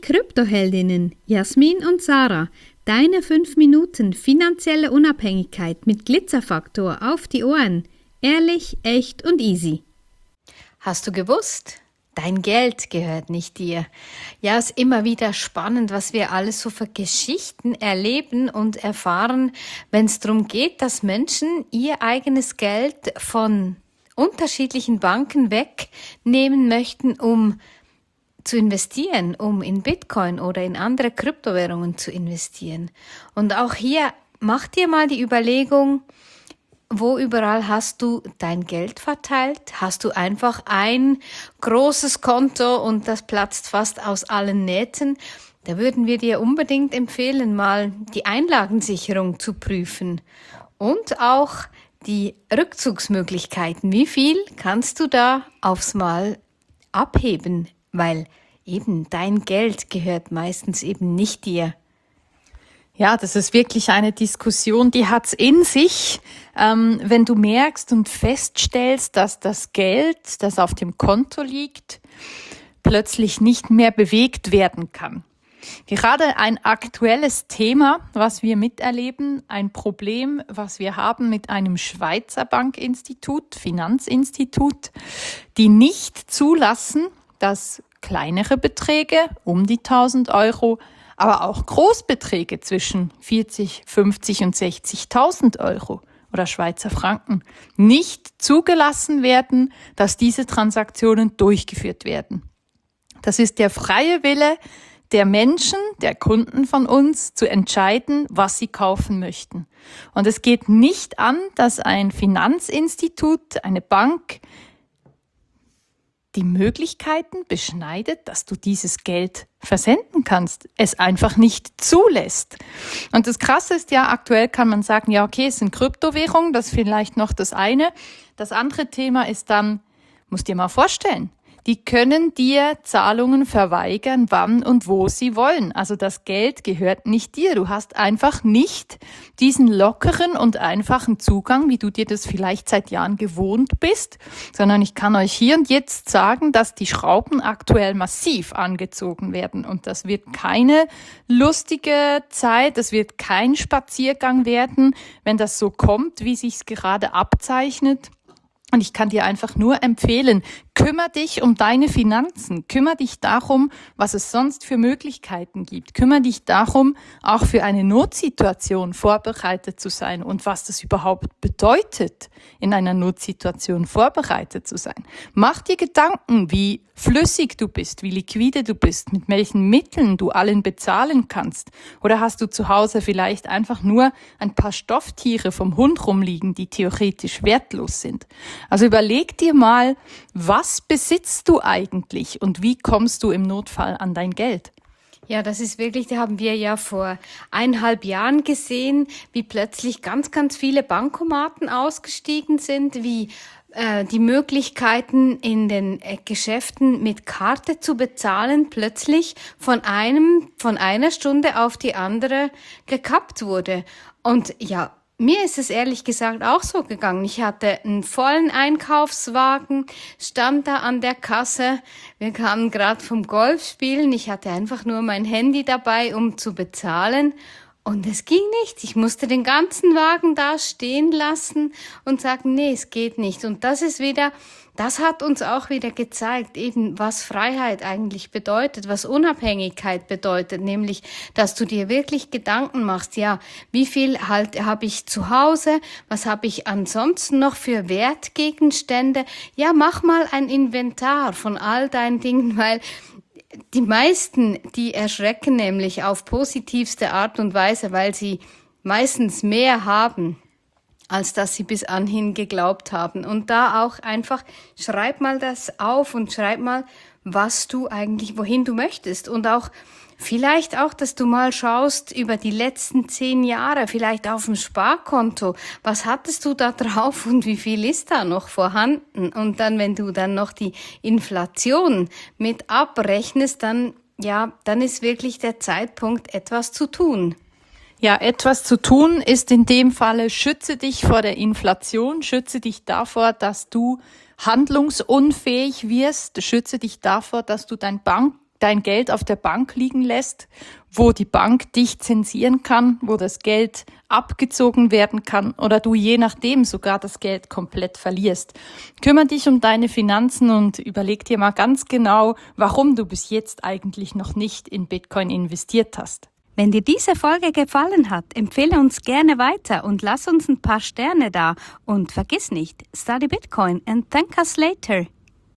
Kryptoheldinnen Jasmin und Sarah, deine 5 Minuten finanzielle Unabhängigkeit mit Glitzerfaktor auf die Ohren. Ehrlich, echt und easy. Hast du gewusst? Dein Geld gehört nicht dir. Ja, es ist immer wieder spannend, was wir alles so für Geschichten erleben und erfahren, wenn es darum geht, dass Menschen ihr eigenes Geld von unterschiedlichen Banken wegnehmen möchten, um zu investieren, um in Bitcoin oder in andere Kryptowährungen zu investieren. Und auch hier mach dir mal die Überlegung, wo überall hast du dein Geld verteilt? Hast du einfach ein großes Konto und das platzt fast aus allen Nähten? Da würden wir dir unbedingt empfehlen, mal die Einlagensicherung zu prüfen und auch die Rückzugsmöglichkeiten. Wie viel kannst du da aufs Mal abheben? Weil eben dein Geld gehört meistens eben nicht dir. Ja, das ist wirklich eine Diskussion, die hat's in sich, wenn du merkst und feststellst, dass das Geld, das auf dem Konto liegt, plötzlich nicht mehr bewegt werden kann. Gerade ein aktuelles Thema, was wir miterleben, ein Problem, was wir haben mit einem Schweizer Bankinstitut, Finanzinstitut, die nicht zulassen, dass kleinere Beträge um die 1.000 Euro, aber auch Großbeträge zwischen 40, 50 und 60.000 Euro oder Schweizer Franken nicht zugelassen werden, dass diese Transaktionen durchgeführt werden. Das ist der freie Wille der Menschen, der Kunden von uns, zu entscheiden, was sie kaufen möchten. Und es geht nicht an, dass ein Finanzinstitut, eine Bank, die Möglichkeiten beschneidet, dass du dieses Geld versenden kannst, es einfach nicht zulässt. Und das Krasse ist ja, aktuell kann man sagen, ja okay, es sind Kryptowährungen, das ist vielleicht noch das eine. Das andere Thema ist dann, musst dir mal vorstellen, die können dir Zahlungen verweigern, wann und wo sie wollen. Also das Geld gehört nicht dir. Du hast einfach nicht diesen lockeren und einfachen Zugang, wie du dir das vielleicht seit Jahren gewohnt bist, sondern ich kann euch hier und jetzt sagen, dass die Schrauben aktuell massiv angezogen werden. Und das wird keine lustige Zeit, das wird kein Spaziergang werden, wenn das so kommt, wie sich's gerade abzeichnet. Und ich kann dir einfach nur empfehlen, kümmere dich um deine Finanzen, kümmere dich darum, was es sonst für Möglichkeiten gibt, kümmere dich darum, auch für eine Notsituation vorbereitet zu sein und was das überhaupt bedeutet, in einer Notsituation vorbereitet zu sein. Mach dir Gedanken, wie flüssig du bist, wie liquide du bist, mit welchen Mitteln du allen bezahlen kannst. Oder hast du zu Hause vielleicht einfach nur ein paar Stofftiere vom Hund rumliegen, die theoretisch wertlos sind? Also überleg dir mal, was besitzt du eigentlich und wie kommst du im Notfall an dein Geld? Ja, das ist wirklich, da haben wir ja vor 1,5 Jahren gesehen, wie plötzlich ganz, ganz viele Bankomaten ausgestiegen sind, wie die Möglichkeiten in den Geschäften mit Karte zu bezahlen plötzlich von einer Stunde auf die andere gekappt wurde. Und ja, mir ist es ehrlich gesagt auch so gegangen. Ich hatte einen vollen Einkaufswagen, stand da an der Kasse. Wir kamen gerade vom Golfspielen. Ich hatte einfach nur mein Handy dabei, um zu bezahlen. Und es ging nicht. Ich musste den ganzen Wagen da stehen lassen und sagen, nee, es geht nicht. Und das hat uns auch wieder gezeigt, eben was Freiheit eigentlich bedeutet, was Unabhängigkeit bedeutet, nämlich, dass du dir wirklich Gedanken machst, ja, wie viel halt habe ich zu Hause, was habe ich ansonsten noch für Wertgegenstände? Ja, mach mal ein Inventar von all deinen Dingen, weil die meisten, die erschrecken nämlich auf positivste Art und Weise, weil sie meistens mehr haben, als dass sie bis anhin geglaubt haben. Und da auch einfach, schreib mal das auf und schreib mal, was du eigentlich, wohin du möchtest. Und auch vielleicht auch, dass du mal schaust über die letzten 10 Jahre, vielleicht auf dem Sparkonto, was hattest du da drauf und wie viel ist da noch vorhanden? Und dann, wenn du dann noch die Inflation mit abrechnest, dann ist wirklich der Zeitpunkt, etwas zu tun. Ja, etwas zu tun ist in dem Falle, schütze dich vor der Inflation, schütze dich davor, dass du handlungsunfähig wirst, schütze dich davor, dass du dein dein Geld auf der Bank liegen lässt, wo die Bank dich zensieren kann, wo das Geld abgezogen werden kann oder du je nachdem sogar das Geld komplett verlierst. Kümmere dich um deine Finanzen und überleg dir mal ganz genau, warum du bis jetzt eigentlich noch nicht in Bitcoin investiert hast. Wenn dir diese Folge gefallen hat, empfehle uns gerne weiter und lass uns ein paar Sterne da. Und vergiss nicht, study Bitcoin and thank us later.